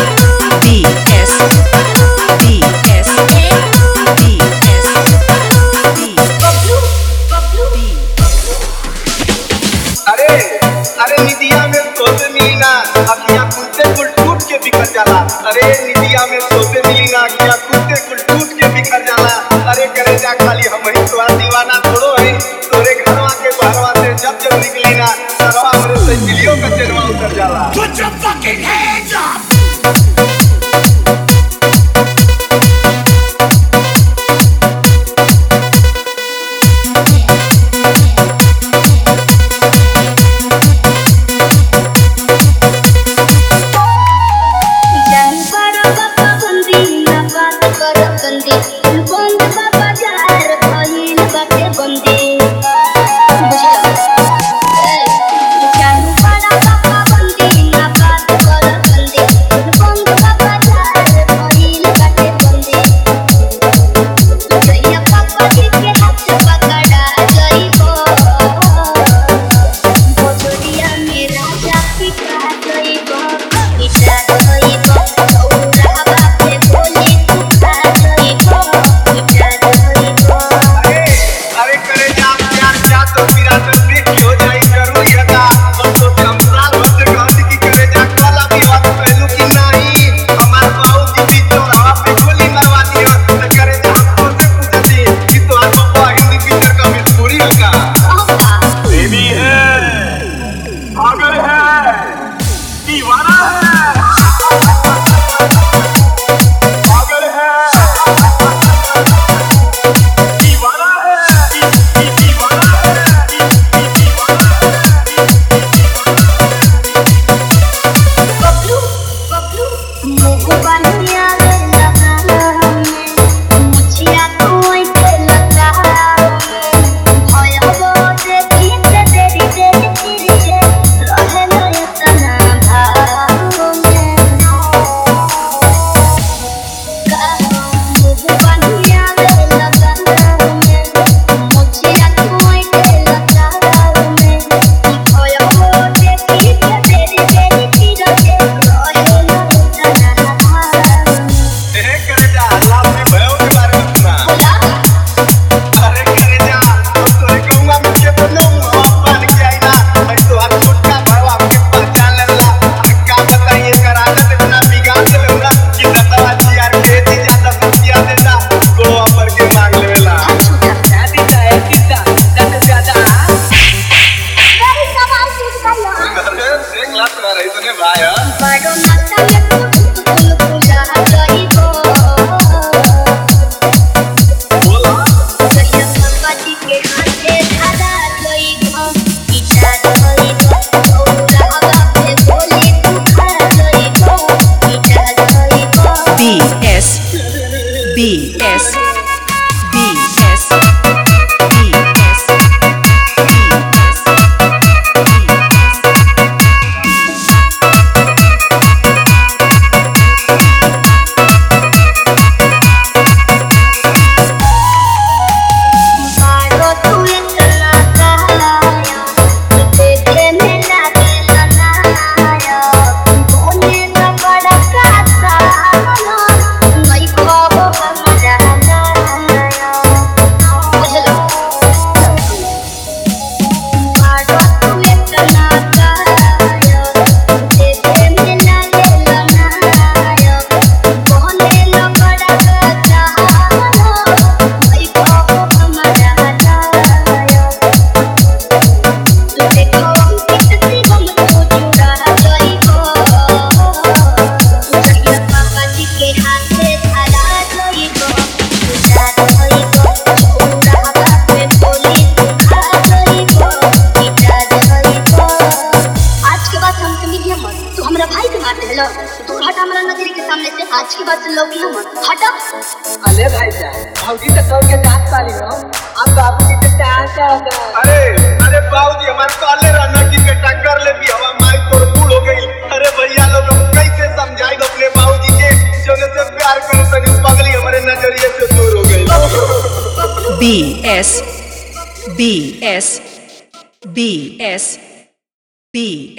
अरे निदिया में सोते मिली ना अखियां खुलते कुल टूट के बिखर जाला। अरे निदिया में सोते मिली ना अखियां खुलते कुल टूट के बिखर जाला। अरे करे जा खाली हम ही तोरा दीवाना थोड़ो है, तोरे घरवा के बाहरवा से जब जब निकली ना सरवा हमरे से दिलियों का चेनवा उतर जाला। Put your fucking hands up! आज की बात लोग हटा। अरे भाई भाजी तो कौन के जात पाली हो हम बाबूजी के चाहते हैं। अरे बाबूजी हमारे काले रहना की बेटा कर ले भी हवा माई तोड़ बूढ़ हो गई। अरे भैया लोग हम कैसे समझाए अपने बाबूजी के जो से प्यार करो तनी पगली हमारे नजरिए से दूर हो गई। BS